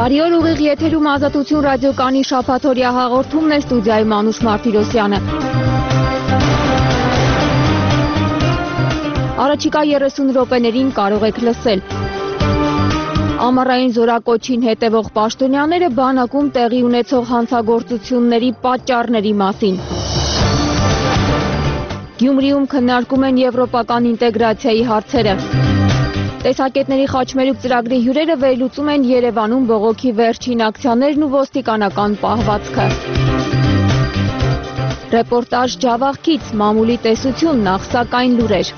Բարի օր, ուղիղ եթերում Ազատություն ռադիոկայանի շաբաթօրյա հաղորդումն է, ստուդիայում Անուշ Մարտիրոսյանը։ Առաջիկա 30 րոպեներին կարող եք լսել. Ամառային զորակոչին հետևող պաշտոնյաները բանակում տեղի ունեցող հանցագործությունների պատճառների մասին։ Գյումրիում քննարկում են եվրոպական ինտեգրացիայի հարցերը։ Տեսակետների խաչմերուկ ծրագրի հյուրերը վերլուծում են Երևանում բողոքի վերջին ակցիաներն ու ոստիկանական պահվածքը։ Ռեպորտաժ Ջավախքից, մամուլի տեսություն, նախ սակայն լուրեր։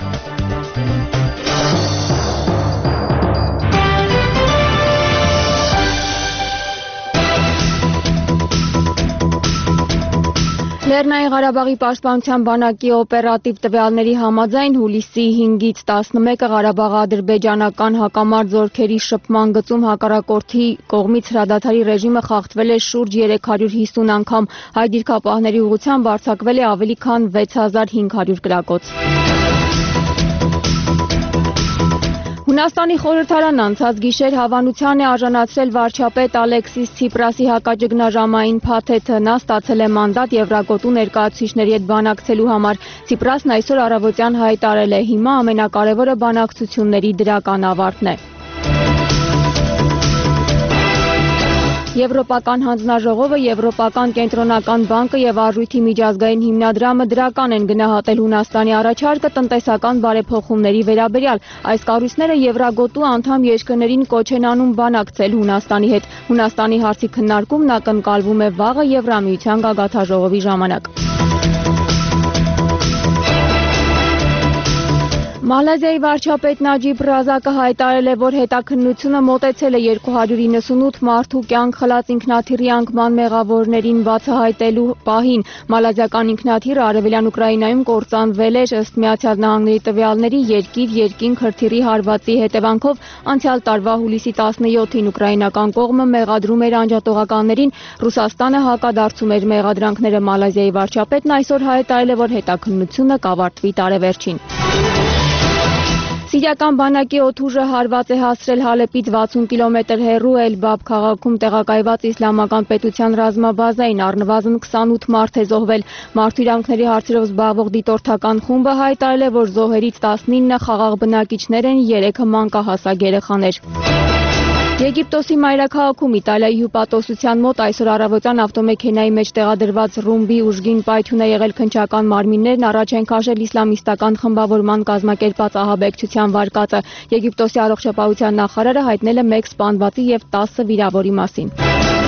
Լեռնային Ղարաբաղի պաշտպանության բանակի օպերատիվ տվյալների համաձայն հուլիսի 5-ից 11-ը Ղարաբաղ-ադրբեջանական հակամարտ զորքերի շփման գծում հակառակորդի կողմից հրադադարի ռեժիմը խախտվել է շուրջ 350 անգամ, հայ դիրքապահների ուղղությամբ արձակվել է ավելի քան 6500 կրակոց։ Հունաստանի խորհրդարանն անցած գիշեր հավանության է արժանացրել վարչապետ Ալեքսիս Ցիպրասի հակաճգնաժամային փաթեթը, նա ստացել է մանդատ Եվրագոտու ներկայացուցիչների հետ բանակցելու համար։ Ցիպրասն այսօր առավոտյան հայտարարել է, հիմա ամենակարևորը բանակցությունների դրական ավարտն է։ Եվրոպական հանձնաժողովը, Եվրոպական կենտրոնական բանկը և Արժույթի միջազգային հիմնադրամը դրական են գնահատել Հունաստանի առաջարկը տնտեսական բարեփոխումների վերաբերյալ։ Այս կառույցները Եվրագոտու անդամ երկրներին կոչ են անում բանակցել Հունաստանի հետ։ Հունաստանի հարցի քննարկումն ակնկալվում է վաղը Եվրամիության գագաթնաժողովի ժամանակ։ Մալազիայի վարչապետ Նաջիբ Ռազակը հայտարարել է, որ հետաքննությունը մոտեցել է 298 մարդու կյանք խլած ինքնաթիռի անկման մեղավորներին բացահայտելու պահին։ Մալազիական ինքնաթիռը արևելյան Ուկրաինայում կործանվել էր, ըստ Միացյալ Նահանգների տվյալների, երկիր-երկինք հրթիռի հարվածի հետևանքով անցյալ տարվա հուլիսի 17-ին ուկրաինական կողմը մեղադրում էր անջատողականներին, Ռուսաստանը հակադարձում էր մեղադրանքները։ Մալազիայի վարչապետն այսօր հայտարարել է, որ հետաքննությունը կավարտվի տարեվերջին։ Սիրիական բանակի օդուժը հարված է հասցրել Հալեպից 60 կիլոմետր հեռու Էլ-Բաբ քաղաքում տեղակայված իսլամական պետության ռազմաբազային, առնվազն 28 մարդ է զոհվել։ Մարդու իրավունքների հարցերով զբաղվող դիտորդական խումբը հայտարարել է, որ զոհերից 19-ը խաղաղ բնակիչներ են, 3-ը մանկահասակ երեխաներ։ Եգիպտոսի մայրաքաղաքում Իտալիայի հյուպատոսության մոտ այսօր առավոտյան ավտոմեքենայի մեջ տեղադրված ռումբի ուժգին պայթյուն է եղել, քննչական մարմիններն առաջ են քաշել իսլամիստական խմբավորման կազմակերպած ահաբեկչության վարկածը։ Եգիպտոսի առողջապահության նախարարը հայտնել է 1 սպանվածի և 10 վիրավորի մասին։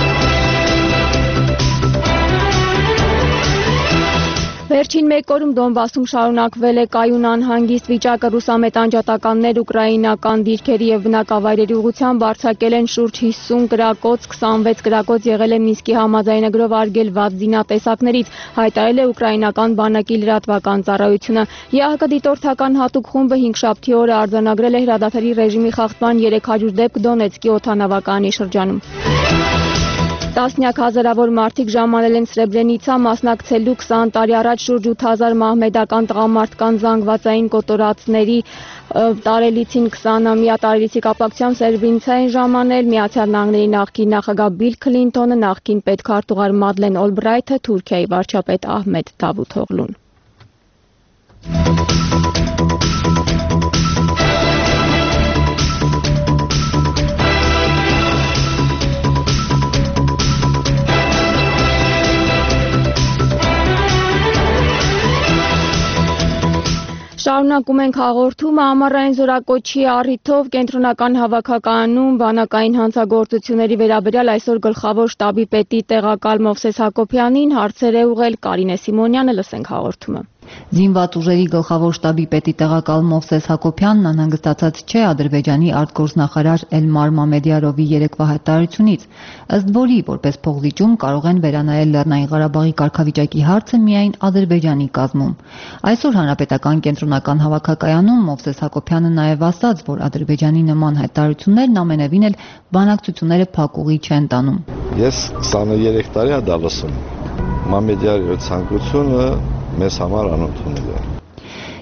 Վերջին մեկ օրում Դոնբասում շարունակվել է կայուն անհանգիստ վիճակը, ռուսամետ անջատականներ ուկրաինական դիրքերի և բնակավայրերի ուղղությամբ արձակել են շուրջ 50 կրակոց, 26 կրակոց եղել է Մինսկի համաձայնագրով արգելված զինատեսակներից, հայտարարել է ուկրաինական բանակի լրատվական ծառայությունը։ ԵԱՀԿ դիտորդական հատուկ խումբը հինգշաբթի օրը արձանագրել է հրադադարի ռեժիմի խախտման 300 դեպք Դոնեցկի օդանավակայանի շրջանում։ Տասնյակ հազարավոր մարդիկ ժամանել են Սրեբրենիցա, մասնակցելու 20 տարի առաջ շուրջ 8000 մահմեդական տղամարդկանց զանգվածային կոտորածների տարելիցին 20-ամյա տարելիցի կապակցությամբ Սրեբրենիցա են ժամանել Միացյալ Նահանգների նախկին նախագահ Բիլ Քլինթոնը, նախկին պետքարտուղար Մադլեն Օլբրայթը, Թուրքիայի վարչապետ Ահմեդ Դավութօղլուն։ Շարունակում ենք հաղորդումը, ամառային զորակոչի առիթով կենտրոնական հավաքականում բանակային հանցագործությունների վերաբերյալ այսօր գլխավոր շտաբի պետի տեղակալ Մովսես Հակոբյանին հարցեր է ուղղել Կարինե Սիմոնյանը, լսենք հաղորդումը։ Զինված ուժերի գլխավոր շտաբի պետի տեղակալ Մովսես Հակոբյանն անհանգստացած չէ Ադրբեջանի արտգործնախարար Էլմար Մամեդյարովի երեկվա հայտարարությունից, ըստ որի որպես փողլիճում կարող են վերանայել Լեռնային Ղարաբաղի կարգավիճակի հարցը միայն Ադրբեջանի կազմում։ Այսօր հանրապետական կենտրոնական հավաքակայանում Մովսես Հակոբյանը նաև ասաց, որ Ադրբեջանի նման հայտարարություններն ամենևին էլ բանակցությունները փակուղի չեն տանում։ Ես 23 տարի է դա լսում։ Մամեդյարովի ցանկությունը մեզ համար անընդունել է։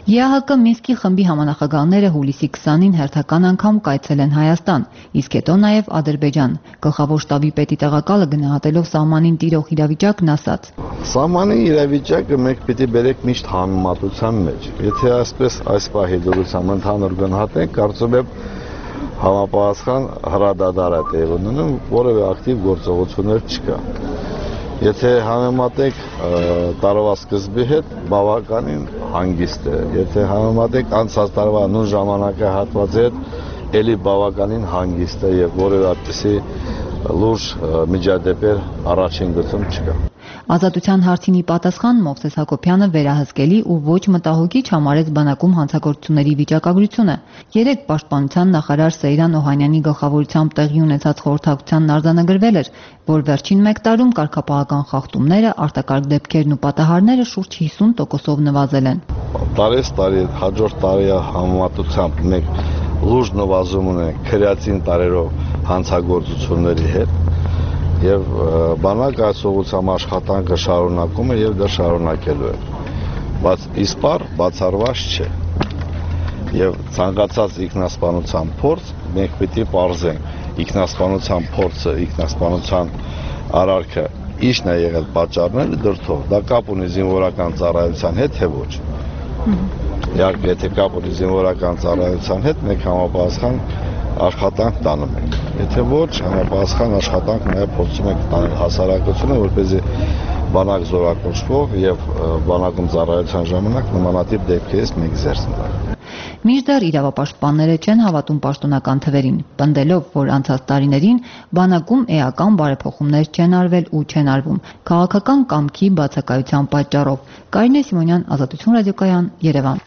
ԵԱՀԿ Մինսկի խմբի համանախագահները հուլիսի 20-ին հերթական անգամ կայցել են Հայաստան, իսկ հետո նաև Ադրբեջան։ Գլխավոր շտաբի պետի տեղակալը գնահատելով սահմանին տիրող իրավիճակն ասաց. Սահմանի իրավիճակը մենք պիտի բերենք միշտ համեմատության մեջ։ Եթե այսպես այս պահի դրությամբ ընդհանուր գնահատենք, կարծում եմ համապատասխան հրադադար է տեղի ունենում, որևէ ակտիվ գործողություններ չկա։ Եթե համեմատենք տարվա սկզբի հետ, բավականին հանգիստ է։ Եթե համեմատենք անցած տարվա նույն ժամանակահատվածի հետ, ելի բավականին հանգիստ է եւ որևէ այդպիսի լուրջ միջադեպեր առաջին գծում չկա։ Ազատության հարցինի պատասխան Մովսես Հակոբյանը վերահսկելի ու ոչ մտահոգիչ համարեց բանակում հանցագործությունների վիճակագրությունը։ Երեկ Պաշտպանության նախարար Սեյրան Օհանյանի գլխավորությամբ տեղի ունեցած խորհրդակցությանն արձանագրվել էր, որ վերջին 1 տարում կարգապահական խախտումները, արտակարգ դեպքերն ու պատահարները շուրջ 50%-ով նվազել են։ Տարի հաջորդ տարի համեմատությամբ մենք լուրջ նվազում ունենք քրեացին տարերով հանցագործությունների հետ եւ բանակ այս ուղղությամբ աշխատանքը շարունակում է եւ դա շարունակելու է, բայց իսպար բացառված չէ եւ ցանկացած ինքնասպանության փորձ մենք պիտի պարզենք ինքնասպանության փորձը, ինքնասպանության արարքը ինչն է եղել պատճառները դրդով, դա կապ ունի զինվորական ծառայության հետ թե ոչ։ Իհարկե, եթե կապ ունի զինվորական ծառայության հետ, մենք համապատասխան աշխատանք տանում ենք։ Եթե ոչ, համապատասխան աշխատանք նաև փորձում ենք տանել հասարակությունը, որպեսզի բանակ զորակոչվող եւ բանակում ծառայության ժամանակ նմանատիպ դեպքերից մենք զերծ մնանք։ Մինչդեռ իրավապաշտպանները չեն հավատում պաշտոնական թվերին, պնդելով, որ անցած տարիներին բանակում էական բարեփոխումներ չեն արվել ու չեն արվում քաղաքական կամքի բացակայության պատճառով։ Կարինե Սիմոնյան, Ազատություն ռադիոկայան, Երևան։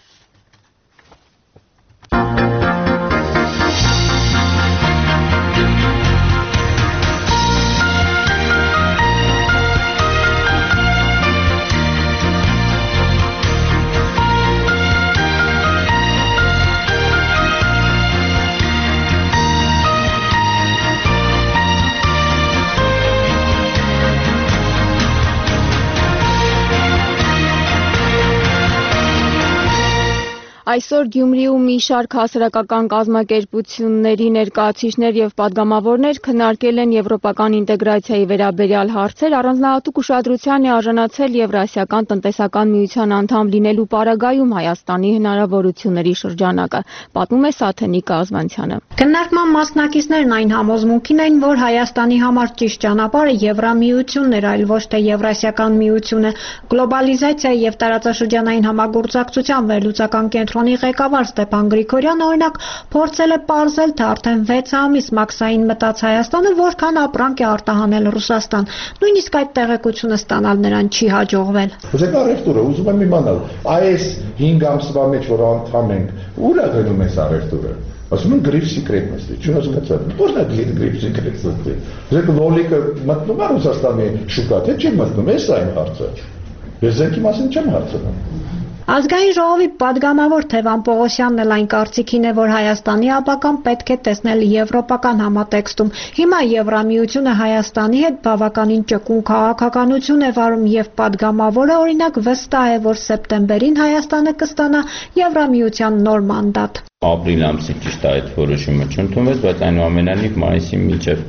Այսօր Գյումրիում մի շարք հասարակական կազմակերպությունների ներկայացուցիչներ եւ падգամավորներ քննարկել են եվրոպական ինտեգրացիայի վերաբերյալ հարցեր, առանձնահատուկ ուշադրության է արժանացել Եվրասիական տնտեսական միության անդամ լինելու պարագայում Հայաստանի հնարավորությունների շրջանակը, պատմում է Սաթենիկ Ազվանցյանը։ Քննարկման մասնակիցներն այն համոզմունքին էին, որ Հայաստանի համար ճիշտ ճանապարհը Եվրամիությունն էր, այլ ոչ թե Եվրասիական միությունը։ Գլոբալիզացիայի եւ տարածաշրջանային համագործակցության վերլուծական կենտրոնի ղեկավար Ստեփան Գրիգորյանը օրինակ փորձել է պարզել, թե արդեն 6 ամիս մաքսային մտած Հայաստանը որքան ապրանք է արտահանել Ռուսաստան։ Նույնիսկ այդ տեղեկությունը ստանալ նրան չի հաջողվել։ Ուզեք առևտուրը, ուզում եմ իմանալ, այս 5 ամսվա մեջ որ անդամ ենք, ուր է գնում այս առևտուրը։ Ասում են գրիվ սիկրետ նստի, չհասկացա։ Որն է գրիվ սիկրետ նստի։ Ուզեք լոլիկը մտնում է Ռուսաստանի շուկա, թե չի մտնում, էս այն հարցը։ Ես զենքի մասին չեմ հարցնում։ Ազգային ժողովի падգամավոր Թևան Պողոսյանն էլ այն կարծիքին է, որ Հայաստանի ապագան պետք է տեսնել եվրոպական համատեքստում։ Հիմա Եվրամիությունը Հայաստանի հետ բավականին ճկուն քաղաքականություն է վարում եւ падգամավորը օրինակ վստահ է, որ սեպտեմբերին Հայաստանը կստանա Եվրամիության նոր մանդատ։ Ապրիլ ամսին ճիշտ այդ որոշումը չընդունվեց, բայց այնուամենայնիվ մայիսի մինչև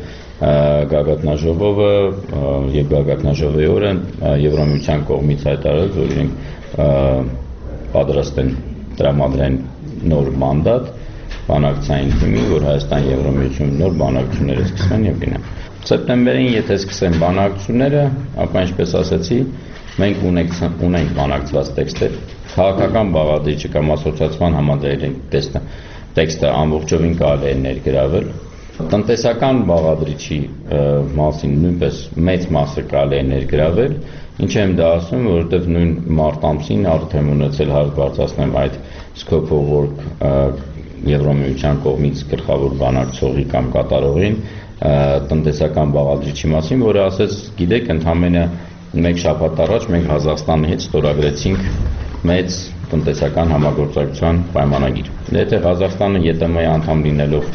գագաթնաժողովը եւ գագաթնաժողովի օրը Եվրամիության կողմից հայտարարել, որ իրենք պատրաստ են տրամադրեն նոր մանդատ բանակցային թիմի, որ Հայաստան Եվրամիություն նոր բանակցությունները սկսեն եւ գնան։ Սեպտեմբերին եթե սկսեն բանակցությունները, ապա ինչպես ասացի, մենք ունենք բանակցված տեքստեր, քաղաքական բաղադրիչը կամ ասոցիացիան համաձայնի տեքստը ամբողջովին կարելի է ներգրավել։ Տնտեսական բաղադրիչի մասին նույնպես մեծ մասը կարելի է ներգրավել։ Ինչ եմ դա ասում, որովհետև նույն մարտ ամսին արդեն ունեցել հարկ բարձրացնեմ այդ scope of work Եվրամիության կողմից գլխավոր բանակցողի կամ կատարողին տնտեսական բաղադրիչի մասին, որը ասեց, գիտեք, ընդամենը 1 շաբաթ առաջ մենք Ղազախստանի հետ ստորագրեցինք մեծ տնտեսական համագործակցության պայմանագիր։ Եթե Ղազախստանը ԵՏՄ-ի անդամ լինելով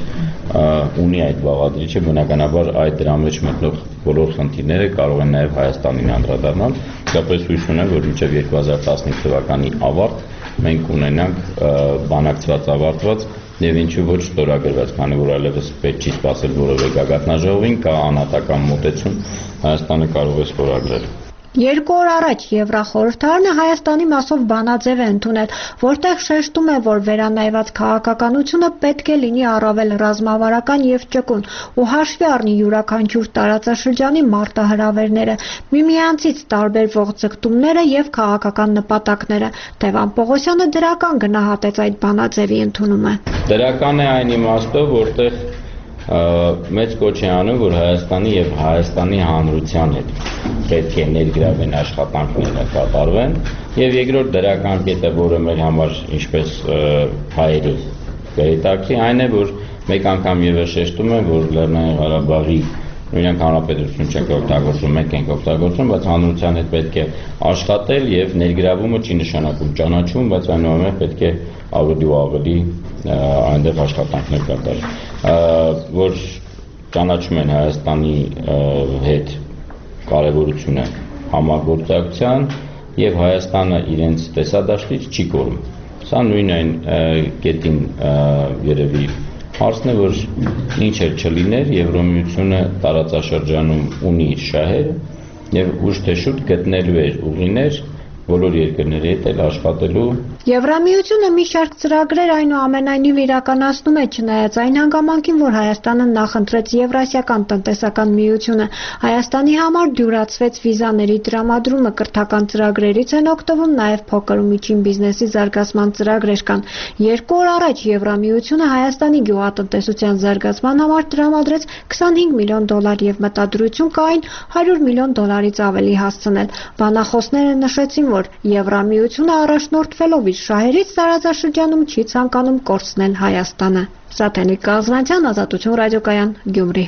ունի այդ բաղադրիչը, բնականաբար այդ դրա մեջ մտնող բոլոր խնդիրները կարող են նաև Հայաստանին անդրադառնալ։ Իսկապես հույս ունեմ, որ մինչև 2015 թվականի ավարտ մենք ունենանք բանակցված ավարտված եւ ինչու ոչ ստորագրված, քանի որ այլևս պետք չի սպասել որևէ գագաթնաժողովին, կա անհատական մոտեցում, Հայաստանը կարող է ստորագրել։ 2 օր առաջ Եվրախորհրդարանը Հայաստանի մասով բանաձև է ընդունել, որտեղ շեշտում է, որ վերանայված քաղաքականությունը պետք է լինի առավել ռազմավարական եւ ճկուն ու հաշվի առնի յուրաքանչյուր տարածաշրջանի մարտահրավերները, միմյանցից տարբերվող ձգտումները եւ քաղաքական նպատակները։ Տևան Պողոսյանը դրական գնահատեց այդ բանաձևի ընդունումը։ Դրական է այն իմաստով, որտեղ մեծ կոչ է անում, որ Հայաստանի եւ Հայաստանի հանրության հետ պետք է ներգրավեն աշխատանքները կատարվեն եւ երկրորդ դրական կետը, որը մեր համար ինչպես հայերի գերիտակցի, այն է, որ մեկ անգամ եւս շեշտում եմ, որ Լեռնային Ղարաբաղի իրենք հանրապետություն չենք օգտագործում, մենք ենք օգտագործում, բայց հանրության հետ պետք է աշխատել եւ ներգրավումը չի նշանակում ճանաչում, բայց այնուամենայնիվ պետք է ավելի ու ավելի այնտեղ աշխատանքներ կատարել, որ ճանաչում են Հայաստանի հետ կարևորությունը համագործակցության եւ Հայաստանը իրենց տեսադաշտից չի կորում։ Սա նույն այն կետին երևի հարցն է, որ ինչ էլ չլիներ, Եվրամիությունը տարածաշրջանում ունի իր շահերը եւ ուշ թե շուտ գտնելու էր ուղիներ բոլոր երկրների հետ էլ աշխատելու։ Եվրամիությունը մի շարք ծրագրեր այնուամենայնիվ իրականացնում է, չնայած այն հանգամանքին, որ Հայաստանը նախընտրեց Եվրասիական տնտեսական միությունը, Հայաստանի համար դյուրացվեց վիզաների տրամադրումը, կրթական ծրագրերից են օգտվում նաև փոքր ու միջին բիզնեսի զարգացման ծրագրեր կան։ 2 օր առաջ Եվրամիությունը Հայաստանի գյուղատնտեսության զարգացման համար տրամադրեց $25 միլիոն եւ մտադրություն կա այն $100 միլիոն ավելի հասցնել։ Բանախոսները նշեցին, որ Եվրամիությունը առաջնորդվելով իր շահերից տարածաշրջանում չի ցանկանում կորցնել Հայաստանը։ Սաթենիկ Կազնանցյան, Ազատություն ռադիոկայան, Գյումրի։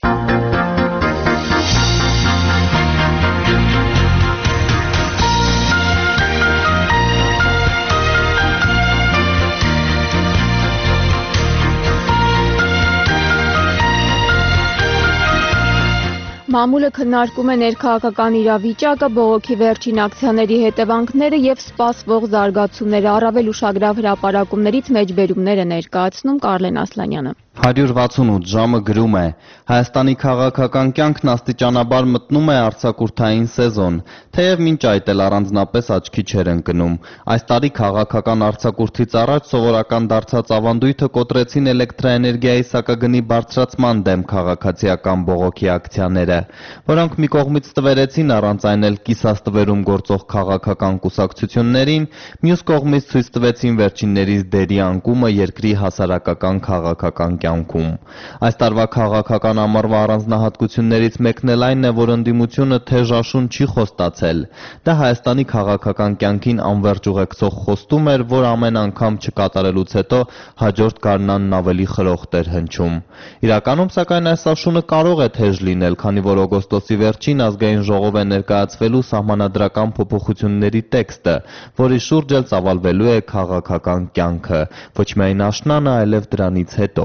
Մամուլը քննարկում է ներքաղաքական իրավիճակը, բողոքի վերջին ակցիաների հետևանքները եւ սպասվող զարգացումները, առավել ուշագրավ հրապարակումներից մեջբերումներ է ներկայացնում Կարլեն Ասլանյանը։ 168 ժամը գրում է. Հայաստանի քաղաքական կյանքն աստիճանաբար մտնում է արձակուրդային սեզոն, թեև մինչ այդ էլ առանձնապես աչքի չէր ընկնում։ Այս տարի քաղաքական արձակուրդից առաջ սովորական դարձած ավանդույթը կոտրեցին էլեկտրաէներգիայի սակագնի բարձրացման դեմ քաղաքացիական բողոքի ակցիաները, որոնք մի կողմից տվերեցին առանց այն էլ կիսաստվերում գործող քաղաքական կուսակցություններին, մյուս կողմից ցույց տվեցին վերջիններիս դերի անկումը երկրի հասարակական քաղաքական կյանքում։ Այս տարվա քաղաքական ամառվա առանձնահատկություններից մեկն էլ այն է, որ ընդդիմությունը թեժաշուն չի խոստացել։ Դա Հայաստանի քաղաքական կյանքին անվերջ ուղեկցող խոստում էր, որ ամեն անգամ չկատարելուց հետո հաջորդ գարնանն ավելի խրոխտ էր հնչում։ Իրականում, սակայն, այս աշունը կարող է թեժ լինել, քանի որ օգոստոսի վերջին ազգային ժողով է ներկայացվելու սահմանադրական փոփոխությունների տեքստը, որի շուրջ էլ ծավալվելու է քաղաքական կյանքը, ոչ միայն աշնանը, այլև դրանից հետո։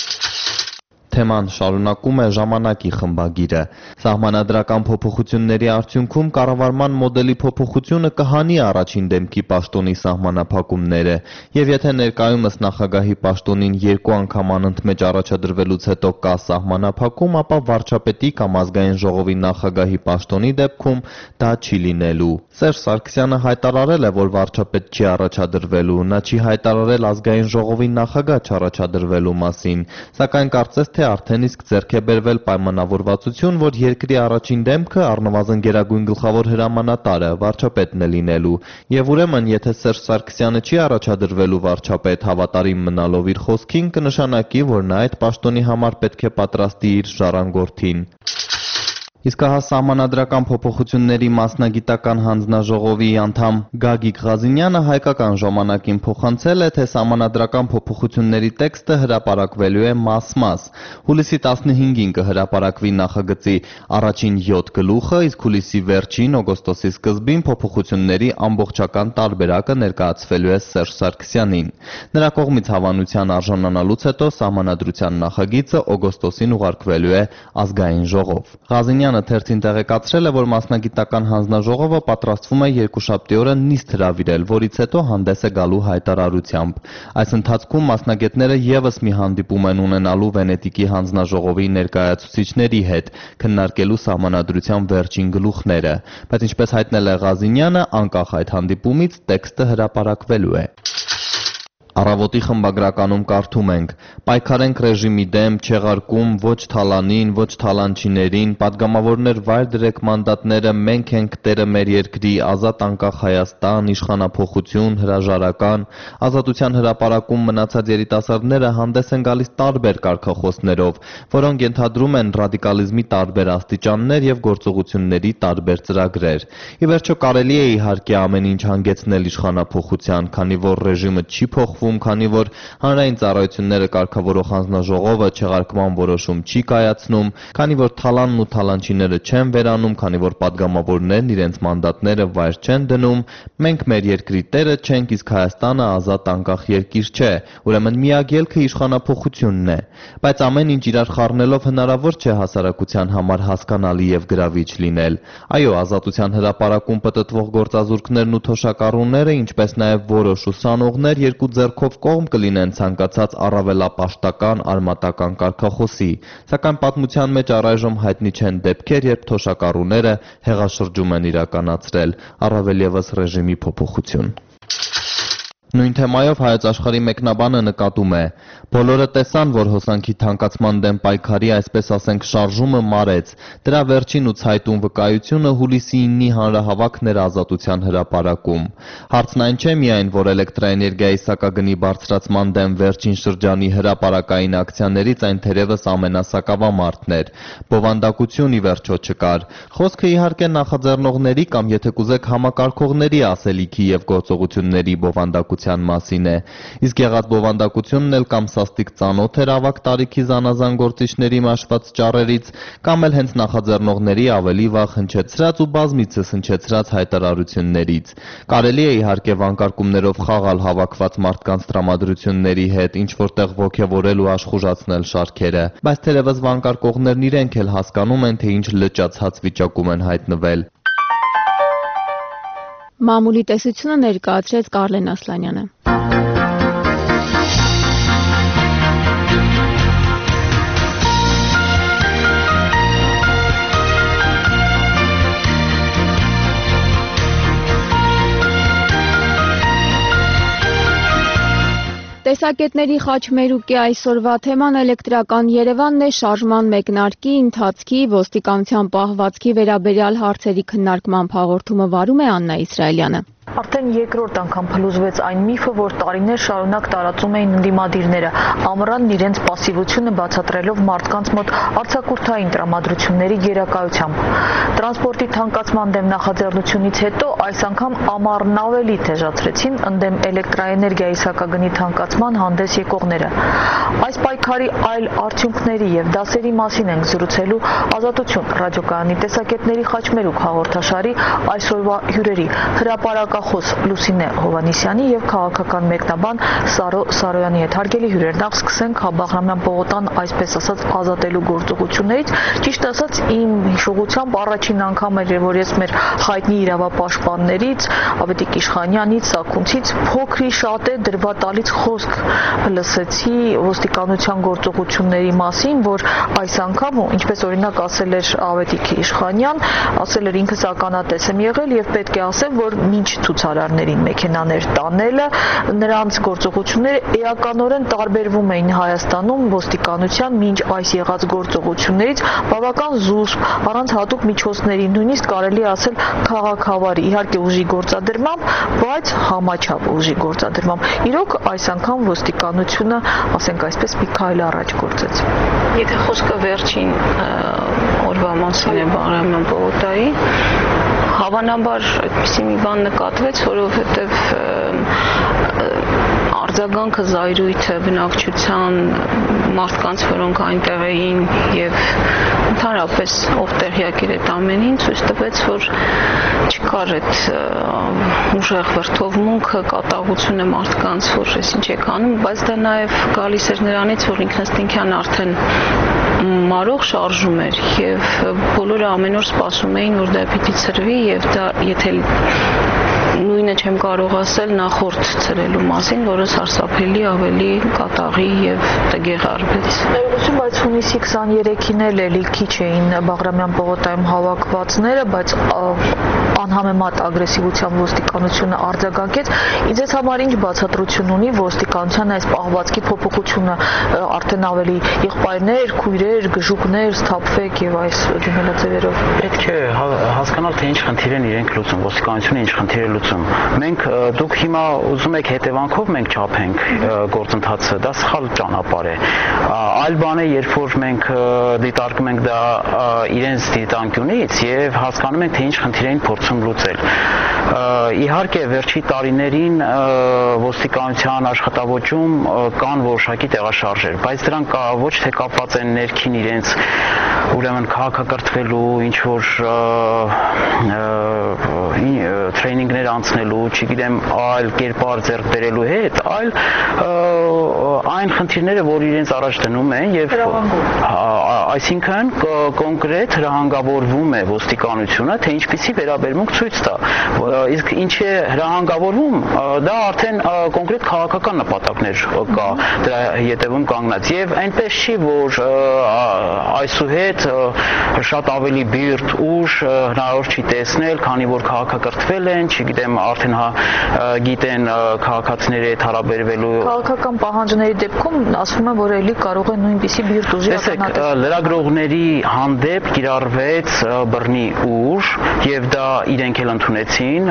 Թեման շարունակում է Ժամանակի խմբագիրը։ Սահմանադրական փոփոխությունների արդյունքում կառավարման մոդելի փոփոխությունը կհանի առաջին դեմքի պաշտոնի սահմանափակումները, եւ եթե ներկայումս նախագահի պաշտոնին 2 անգամ անընդմեջ առաջադրվելուց հետո կա սահմանափակում, ապա վարչապետի կամ ազգային ժողովի նախագահի պաշտոնի դեպքում դա չի լինելու։ Սերժ Սարգսյանը հայտարարել է, որ վարչապետ չի առաջադրվելու, նա չի հայտարարել ազգային ժողովի նախագահ չառաջադրվելու մասին, սակայն կարծես թե արդեն իսկ ձեռք է բերվել պայմանավորվածություն, որ երկրի առաջին դեմքը առնվազն գերագույն գլխավոր հրամանատարը վարչապետն է լինելու, եւ ուրեմն եթե Սերժ Սարգսյանը չի առաջադրվելու վարչապետ հավատարիմ մնալով իր խոսքին, կնշանակի, որ նա այդ պաշտոնի համար պետք է պատրաստի իր ժառանգորդին։ Իսկ հա սահմանադրական փոփոխությունների մասնագիտական հանձնաժողովի անդամ Գագիկ Ղազինյանը հայկական ժամանակին փոխանցել է, թե սահմանադրական փոփոխությունների տեքստը հրապարակվելու է մաս-մաս։ Հուլիսի 15-ին կհրապարակվի նախագծի առաջին 7 գլուխը, իսկ հուլիսի վերջին օգոստոսի սկզբին փոփոխությունների ամբողջական տարբերակը ներկայացվելու է Սերժ Սարգսյանին։ Նրա կողմից հավանության արժանանալուց հետո սահմանադրության նախագիծը օգոստոսին ուղարկվելու է ազգային ժողով։ Ղազինյանը Ղազանյանը թերթին տեղեկացրել է, որ մասնագիտական հանձնաժողովը պատրաստվում է երկուշաբթի օրը նիստ հրավիրել, որից հետո հանդես է գալու հայտարարությամբ։ Այս ընթացքում մասնագետները ևս մի հանդիպում են ունենալու Վենետիկի հանձնաժողովի ներկայացուցիչների հետ, քննարկելու սահմանադրության վերջին գլուխները, բայց ինչպես հայտնել է Ղազանյանը, անկախ այդ հանդիպումից տեքստը հրապարակվելու է։ Առավոտի խմբագրականում կարդում ենք. պայքարենք ռեժիմի դեմ, չեղարկում ոչ թալանին, ոչ թալանչիներին, падգամավորներ վայր դրեք մանդատները, մենք ենք տերը մեր երկրի, ազատ անկախ Հայաստան, իշխանափոխություն, հրաժարական, ազատության հրապարակում մնացած երիտասարդները հանդես են գալիս տարբեր կարգախոսներով, որոնք ենթադրում են ռադիկալիզմի տարբեր աստիճաններ եւ գործողությունների տարբեր ծրագրեր։ Ի վերջո կարելի է իհարկե ամեն ինչ հանգեցնել իշխանափոխության, քանի որ ռեժիմը չի փոխվում, քանի որ հանրային ծառայությունները կարգավորող հանձնաժողովը չեղարկման որոշում չի կայացնում, քանի որ թալանն ու թալանչիները չեն վերանում, քանի որ падգամավորներն իրենց մանդատները վայր չեն դնում, մենք մեր երկրի տերը չենք, իսկ Հայաստանը ազատ անկախ երկիր չէ, ուրեմն միակ ելքը իշխանափոխությունն է։ Բայց ամեն ինչ իրար խառնելով հնարավոր չէ հասարակության համար հասկանալի եւ գրավիչ լինել։ Այո, ազատության հրապարակում պտտվող գործազուրկներն ու թոշակառուները, ինչպես նաեւ որոշ ուսանողներ երկու ձեռքով կողմ կլինեն ցանկացած առավելապաշտական արմատական կարգախոսի, սակայն պատմության մեջ առայժմ հայտնի չեն դեպքեր, երբ թոշակառուները հեղաշրջում են իրականացրել, առավել ևս ռեժիմի փոփոխություն։ Նույն թեմայով Հայոց Աշխարհի մեկնաբանը նկատում է. բոլորը տեսան, որ հոսանքի թանկացման դեմ պայքարի, այսպես ասենք, շարժումը մարեց, դրա վերջին ու ցայտուն վկայությունը հուլիսի 9-ի հանրահավաքն էր Ազատության հրապարակում։ Հարցն այն չէ միայն, որ էլեկտրաէներգիայի սակագնի բարձրացման դեմ վերջին շրջանի հրապարակային ակցիաներից այն թերևս ամենասակավամարտն էր, բովանդակություն ի վերջո չկար։ Խոսքը իհարկե նախաձեռնողների կամ եթե կուզեք համակարգողների ասելիքի եւ գործողությունների բովանդակության մասին է, իսկ եղած բովանդակությունն էլ կամ սաստիկ ծանոթ էր ավագ տարիքի զանազան գործիչների մաշված ճառերից, կամ էլ հենց նախաձեռնողների ավելի վաղ հնչեցրած ու բազմիցս հնչեցրած հայտարարություններից։ Կարելի է իհարկե վանկարկումներով խաղալ հավաքված մարդկանց տրամադրությունների հետ, ինչ որտեղ ոգևորել ու աշխուժացնել շարքերը, բայց թերևս վանկարկողներն իրենք էլ հասկանում են, թե ինչ լճացած վիճակում են հայտնվել։ Մամուլի տեսությունը ներկայացրեց Կարլեն Ասլանյանը։ Տեսակետների խաչմերուկի այսօրվա թեման էլեկտրական Երևանն է, շարժման մեկնարկի, ընթացքի, ոստիկանության պահվածքի վերաբերյալ հարցերի քննարկման հաղորդումը վարում է Աննա Իսրայելյանը։ Արդեն երկրորդ անգամ փլուզվեց այն միֆը, որ տարիներ շարունակ տարածում էին ընդդիմադիրները, ամռանն իրենց պասիվությունը բացատրելով մարդկանց մոտ արձակուրդային տրամադրությունների գերակայությամբ։ Տրանսպորտի թանկացման դեմ նախաձեռնությունից հետո այս անգամ ամառն ավելի թեժացրեցին ընդդեմ էլեկտրաէներգիայի սակագնի թանկացման հանդես եկողները։ Այս պայքարի այլ արդյունքների եւ դասերի մասին ենք զրուցելու Ազատություն ռադիոկայանի տեսակետների խաչմերուկ հաղորդաշարի այսօրվա հյուրերի հրապարակախոս Լուսինե Հովհաննիսյանի եւ քաղաքական մեկնաբան Սարո Սարոյանի հետ։ Հարգելի հյուրեր, նախ սկսենք Բաղրամյան պողոտան այսպես ասած ազատելու գործողություններից։ Ճիշտ ասած, իմ հիշողությամբ առաջին անգամ էր, որ ես մեր հայտնի իրավապաշտպաններից, Ավետիք Իշխանյանից, Սաքունցից փոքրի շատ է դրվատալից խոսք լսեցի ոստիկանության գործողությունների մասին, որ այս անգամ, ինչպես օրինակ ասել էր Ավետիք Իշխանյան, ասել էր ինքս ականատես եմ եղել եւ պետք է ասեմ, որ մինչ ցուցարարներին մեքենաներ տանելը նրանց գործողությունները էականորեն տարբերվում էին Հայաստանում ոստիկանության մինչ այս եղած գործողություններից բավական զուսպ, առանց հատուկ միջոցների, նույնիսկ կարելի ասել քաղաքավարի, իհարկե ուժի գործադրմամբ, բայց համաչափ ուժի գործադրմամբ։ Իրոք այս անգամ ոստիկանությունը, ասենք այսպես, մի քայլ առաջ գործեց։ Եթե խոսքը վերջին օրվա մասին է Բաղրամյան պողոտայի, հավանաբար այդպիսի մի բան նկատվեց, որովհետև արձագանքը, զայրույթը, բնակչության, մարդկանց, որոնք այնտեղ էին եւ ընդհանրապես ով տեղյակ էր այդ ամենին, ցույց տվեց, որ չկար այդ ուժեղ վրդովմունքը, կատաղությունը մարդկանց, որ ես ինչ եք անում, բայց դա նաեւ գալիս էր նրանից, որ ինքնըստինքյան արդեն մարող շարժում էր եւ բոլորը ամեն օր սպասում էին, որ դա պիտի ծրվի եւ դա եթե նույնը չեմ կարող ասել նախորդ ծրելու մասին, որը սարսափելի ավելի կատաղի եւ տգեղ արվեց։ Ներողություն, բայց հունիսի 23-ին էլի քիչ էին Բաղրամյան պողոտայում հավաքվածները, բայց անհամեմատ ագրեսիվությամբ ոստիկանությունը արձագանքեց։ Իձեզ համար ինչ բացատրություն ունի ոստիկանության այս պահվածքի փոփոխությունը, արդեն ավելի եղբայրներ, քույրեր, գժուկներ սթափվեք եւ այս դիմելաձևերով։ Պետք է հասկանալ, թե ինչ խնդիր են իրենք լուծում, ոստիկանությունը ինչ խնդիր է լուծում։ Դուք հիմա ուզում եք հետևանքով մենք չափենք գործընթացը, դա սխալ ճանապարհ է։ Այլ բան է, երբ որ մենք դիտարկում ենք դա իրենց դիտանկյունից եւ հասկանում ենք, թե ինչ խնդիր են փորձում լուծել։ Իհարկե, վերջի տարիներին ոստիկանության աշխատավոճում կան որոշակի տեղաշարժեր, բայց դրանք ոչ թե կապված են ներքին իրենց ուրեմն քաղաքակրթվելու, ինչ որ տրեյնինգներ անցնելու, չգիտեմ, այլ կերպար ձեռք բերելու հետ, այլ այն խնդիրները, որ իրենց առաջ դնում են եւ այսինքն կոնկրետ հրահանգավորվում է ոստիկանությունը, թե ինչպիսի վերաբերմունք ցույց տա։ Իսկ ինչ է հրահանգավորվում, դա արդեն կոնկրետ քաղաքական նպատակներ կա դրա հետևում կանգնած եւ այնպես չի, որ այսուհետ շատ ավելի բիրտ ուժ հնարավոր չի տեսնել, քանի որ քաղաքակրթվել են, չգիտեմ, արդեն գիտեն քաղաքացիների հետ հարաբերվելու քաղաքական պահանջների դեպքում ասվում է, որ էլի կարող է նույնպիսի բիրտ ուժի ականատես։ Լրագրողների հանդեպ կիրառվեց բռնի ուժ եւ դա իրենք էլ ընդունեցին,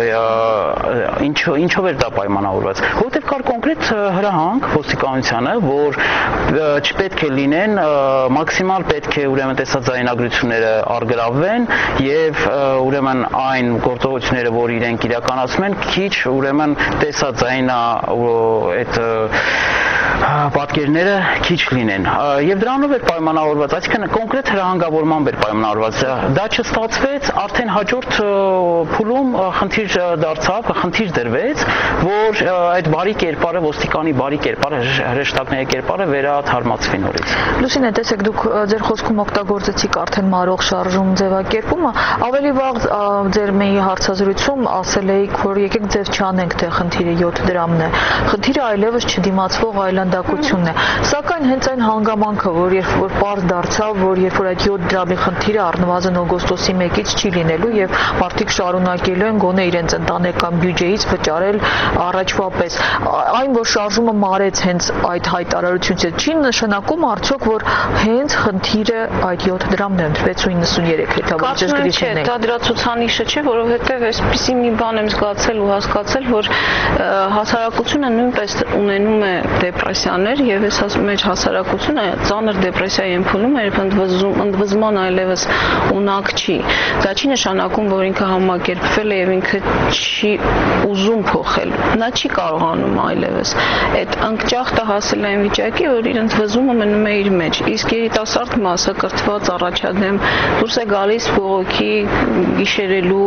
ինչով էր դա պայմանավորված, որովհետեւ կար կոնկրետ հրահանգ ոստիկանությանը, որ չպետք է լինեն, մաքսիմալ պետք է ուրեմն տեսաձայնագրությունները արգրավվեն եւ ուրեմն այն գործողությունները, որ իրենք իրականացում են, քիչ ուրեմն տեսաձայնա այդ պատկերները քիչ լինեն եւ դրանով էր պայմանավորված, այսինքն կոնկրետ հրահանգավորմամբ էր պայմանավորված, դա չստացվեց, արդեն հաջորդ փուլում խնդիր դարձավ, խնդիր դրվեց, որ այդ բարի կերպարը, ոստիկանի բարի կերպարը, հրեշտակների կերպարը վերաթարմացվի նորից։ Լուսինե, տեսեք, դուք ձեր խոսքում օգտագործեցիք արդեն մարող շարժում ձևակերպումը, ավելի վաղ ձեր մեի հարցազրույցում ասել էիք, որ եկեք ձև չանենք, թե խնդիրը 7 դրամն է, խնդիրը այլևս չդիմացվող այլանդակությունն է, սակայն հենց այն հանգամանքը, որ երբ որ պարզ դարձավ, որ երբ որ այդ 7 դրամի խնդիրը առնվազն օգոստոսի 1-ից չի լինելու եւ մարդիկ շարունակելու են գոնե իրենց ընտանեկան բյուջեից վճարել առաջվա պես, այն որ շարժումը մարեց հենց այդ հայտարարությունից, չի նշանակում արդյոք, որ հենց խնդիրը այդ 7 դրամն է, 693 հետաբերած գրիչն է։ Դա դրա ցուցանիշը չէ, որովհետեւ այսպիսի մի բան եմ զգացել ու հասկացել, որ հասարակությունը նույնպես ունենում է դեպրեսիաներ եւ այս մեջ հասարակությունը ծանր դեպրեսիայի ենթարկվում է, ընդվզման այլևս ունակ չի։ Դա չի նշանակում, որ ինքը համակերպվել է եւ ինքը չի ուզում փոխել։ Նա չի կարողանում այլևս։ Այդ անկճախտը հասել է այն վիճակի, որ իր ընդվզումը մնում է իր մեջ։ Իսկ երիտասարդ մասը կրթված առաջադեմ դուրս է գալիս բողոքի գիշերելու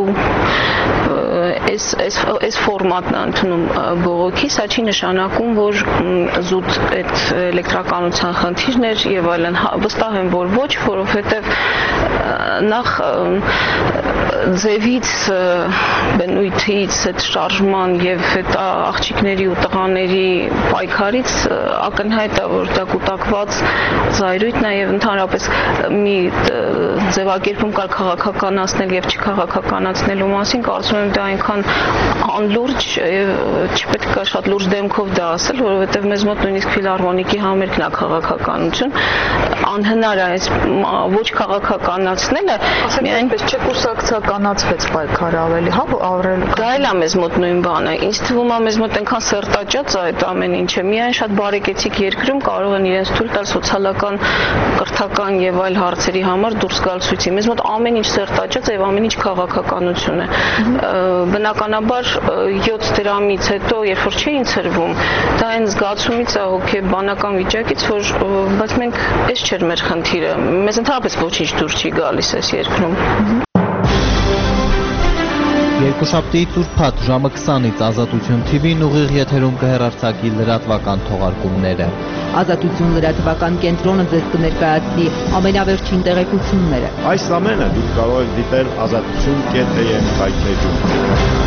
այս ֆորմատն ընդունում բողոքի, սա չի նշանակում, որ զուտ այդ էլեկտրականության խնդիրներ եւ այլն, վստահ եմ, որ ոչ, որովհետեւ նախ ձևից, բնույթից, այդ շարժման եւ այդ աղջիկների ու տղաների պայքարից ակնհայտ է, որ դա կուտակված զայրույթն է եւ ընդհանրապես մի ձևակերպում կար քաղաքականացնել եւ չքաղաքականացնելու մասին, կարծում եմ դա այնքան անլուրջ եւ չպետք է շատ լուրջ դեմքով դա ասել, որովհետեւ մեզ մոտ նույնիսկ ֆիլհարմոնիկի համերգն է քաղաքականություն, անհնար է այս ոչ քաղաքականացնելը, միայն չէ կուսակցականացվեց պայքարը ավելի, հա, ավրել։ Դա էլ է մեզ մոտ նույն բանը։ Ինձ թվում է մեզ մոտ այնքան սերտաճած է այդ ամեն ինչը, միայն շատ բարեկեցիկ երկրում կարող են իրենց թույլ տալ սոցիալական, կրթական եւ այլ հարցերի համար դուրս գալ ցույցի։ Մեզ մոտ ամեն ինչ սերտաճած եւ ամեն ինչ քաղաքականություն է։ Բնականաբար 7 դրամից հետո, երբ որ չէին ծրվում, դա այն զգացումից է հոգեբանական վիճակից, որ բայց մենք այս չէր մեր խնդիրը։ Մեզ ընդհանրապես ոչինչ դուր չի գալիս այս երկրում։ Երկուշաբթիից ուրբաթ ժամը 20-ից Ազատություն TV-ն ուղիղ եթերում կհեռարձակի լրատվական թողարկումները։ Ազատություն լրատվական կենտրոնը ձեզ կներկայացնի ամենավերջին տեղեկությունները։ Այս ամենը դուք կարող եք դիտել azatutun.am հայտնեջում։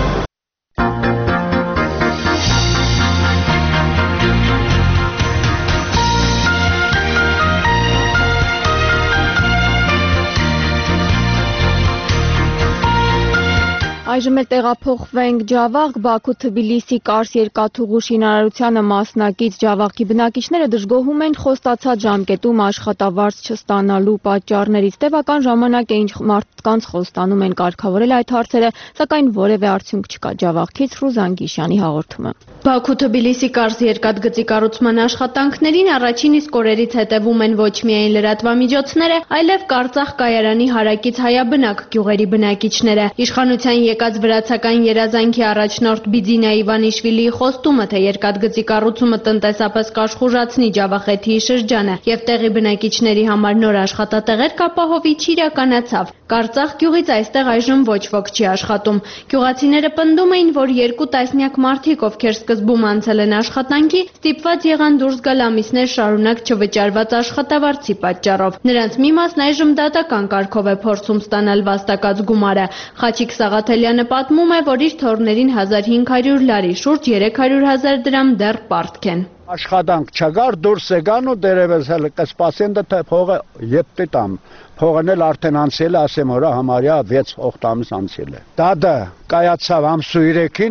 Այժմ էլ տեղափոխվենք Ջավախ, Բաքու-Թբիլիսի Կարս երկաթուղու շինարարությանը մասնակից Ջավախի բնակիչները դժգոհում են խոստացած ժամկետում աշխատավարձ չստանալու պատճառներից։ Տևական ժամանակ է ինչ մարդկանց խոստանում են կարգավորել այդ հարցերը, սակայն որևէ արդյունք չկա։ Ջավախից Ռուզան Գիշյանի հաղորդումը։ Բաքու-Թբիլիսի Կարս երկաթգծի կառուցման աշխատանքներին առաջին իսկ օրերից հետևում են ոչ միայն լրատվամիջոցները, այլև Կարծախ կայարանի հարակից հայաբնակ գյուղերի բնակիչները։ Իշխանության եկած վրացական երազանքի առաջնորդ Բիձինա Իվանիշվիլիի խոստումը, թե երկաթգծի կառուցումը տնտեսապես կաշխուժացնի Ջավախեթիի շրջանը եւ տեղի բնակիչների համար նոր աշխատատեղեր կապահովի, չիրականացավ։ Կարծախ գյուղից այստեղ այժմ ոչ ոք չի աշխատում։ Գյուղացիները պնդում էին, որ 2 տասնյակ մարդիկ, ովքեր սկզբում անցել են աշխատանքի, ստիպված եղան դուրս գալ ամիսներ շարունակ չվճարված աշխատավարձի պատճառով։ Նրանց մի մասն այժմ դատական կարգով է փորձում ստանալ վաստակած գումարը։ Խաչիկ Սաղաթելյանը պատմում է, որ իր թոռներին 1500 լարի, շուրջ 300,000 դրամ դեռ պարտք են։ Աշխատանք չկար, դուրս եկան ու դերևս հələ կսպասեն թե փողը եպտի տամ։ Փողն էլ արդեն անցել է, ասեմ օրա համարյա 6-8 ամիս անցել է։ Դա կայացավ ամսու 3-ին,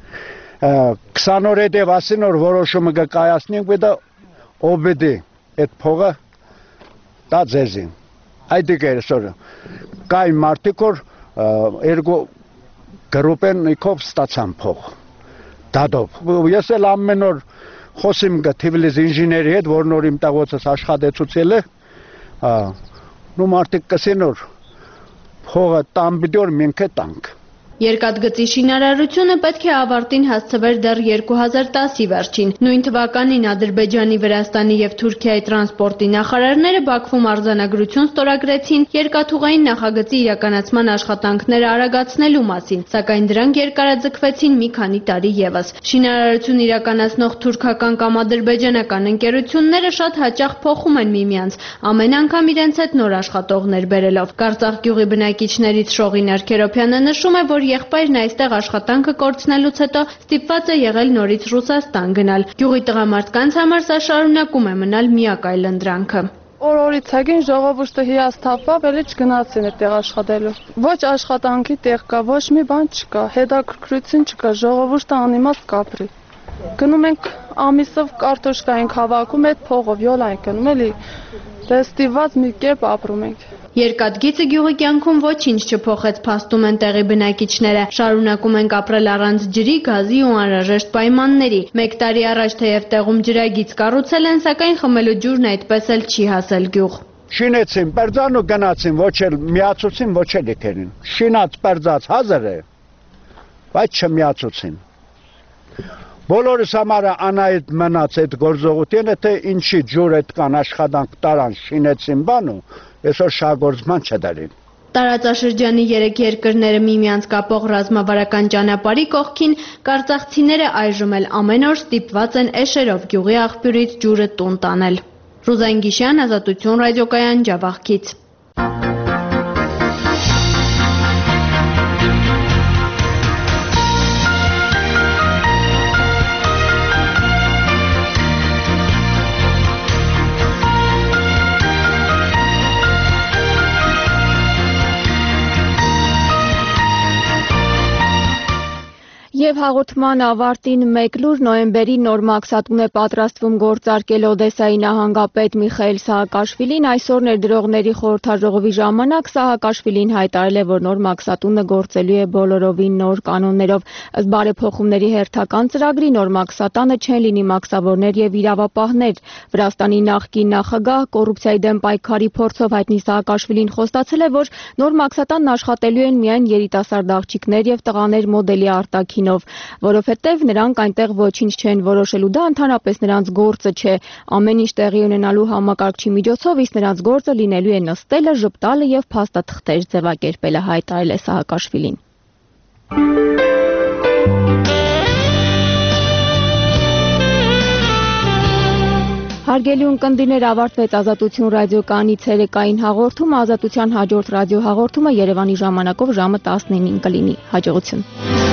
20 օր հետև ասին որ որոշումը կկայացնենք, բայց օբեդի այդ փողը դա ձեզին։ Այդ դերսորը կային մարդիկ որ երկու գրուպեն նիկով ստացան փող։ Դադով։ Ես էլ ամեն օր խոսիմ Թիֆլիս ինժեների հետ, որ նոր իմ տաղոցս աշխատեցուցել է, նու մարդիկ կսեն որ փողը տան բիդոր մինքը տանք։ Երկաթգծի շինարարությունը պետք է ավարտին հասցվեր դեռ 2010-ի վերջին։ Նույն թվականին Ադրբեջանի, Վրաստանի եւ Թուրքիայի տրանսպորտի նախարարները Բաքվում արձանագրություն ստորագրեցին երկաթուղային նախագծի իրականացման աշխատանքները արագացնելու մասին, սակայն դրանք երկարաձգվեցին մի քանի տարի եւս։ Շինարարություն իրականացնող թուրքական կամ ադրբեջանական ընկերությունները շատ հաճախ փոխում են միմյանց, ամեն անգամ իրենց հետ նոր աշխատողներ բերելով։ Կարծախ գյուղի բնակիչներից Շողինար Քերոփյանը նշում է, որ եղբայրն այստեղ աշխատանքը կորցնելուց հետո ստիպված է եղել նորից Ռուսաստան գնալ։ Գյուղի տղամարդկանց համար սա շարունակում է մնալ միակ այլընտրանքը։ Օրորից հագին ժողովուրդը հիասթափավ, էլի չգնացին այդտեղ աշխատելու։ Ոչ աշխատանքի տեղ կա, ոչ մի բան չկա, հետաքրքրություն չկա, ժողովուրդը անիմաստ կապրի։ Գնում ենք ամիսով կարտոշկա ենք հավաքում, այդ փողով յոլա ենք գնում, էլի ստիպված մի կերպ ապրում ենք։ Երկաթգիծը գյուղի կյանքում ոչինչ չփոխեց, փաստում են տեղի բնակիչները։ Շարունակում ենք ապրել առանց ջրի, գազի ու անհրաժեշտ պայմանների։ 1 տարի առաջ թեև տեղում ջրագիծ կառուցել են, սակայն խմելու ջուրն այդպես էլ չի հասել գյուղ։ Շինեցին, պերձան ու գնացին, ոչ էլ միացուցին, ոչ էլ եկերին։ Շինած պերձած հազար է, բայց չմիացուցին։ Բոլորս համարը անայդ մնաց այդ գործողությունը, թե ինչի ջուր այդքան աշխատանք տարան շինեցին բանու, այսօր շահգործման չդարին։ Տարածաշրջանի 3 երկրները միմյանց կապող ռազմավարական ճանապարհի կողքին կարծախցիները այժմ էլ ամեն օր ստիպված են էշերով գյուղի աղբյուրից ջուրը տուն տանել։ Ռուզան Գիշյան, Ազատություն ռադիոկայան, Ջավախից։ Եվ հաղորդման ավարտին մեկ լուր նոյեմբերի նոր մաքսատուն է պատրաստվում գործարկել Օդեսայի նահանգապետ Միխայել Սահակաշվիլին։ Այսօր ներդրողների խորհրդաժողովի ժամանակ Սահակաշվիլին հայտարարել է, որ նոր մաքսատունը գործելու է բոլորովին նոր կանոններով։ Ըստ բարեփոխումների հերթական ծրագրի նոր մաքսատանը չեն լինի մաքսավորներ եւ իրավապահներ։ Վրաստանի նախկին նախագահ կոռուպցիայի դեմ պայքարի փորձով հայտնի Սահակաշվիլին խոստացել է, որ նոր մաքսատանն աշխատելու են միայն երիտասարդ աղջիկներ եւ տղաներ մոդելի արտաքին, որովհետև նրանք այնտեղ ոչինչ չեն որոշելու, դա ընդհանրապես նրանց գործը չէ։ Ամեն ինչ տեղի ունենալու համակարգչի միջոցով, իսկ նրանց գործը լինելու է նստելը, ժպտալը եւ փաստաթղթեր ձևակերպելը, հայտարարել է Սահակաշվիլին։ Հարգելի ունկնդիրներ, ավարտվեց Ազատություն ռադիոկայանի ցերեկային հաղորդումը, Ազատության հաջորդ ռադիո հաղորդումը Երևանի ժամանակով ժամը 19-ին կլինի։ Հաջողություն։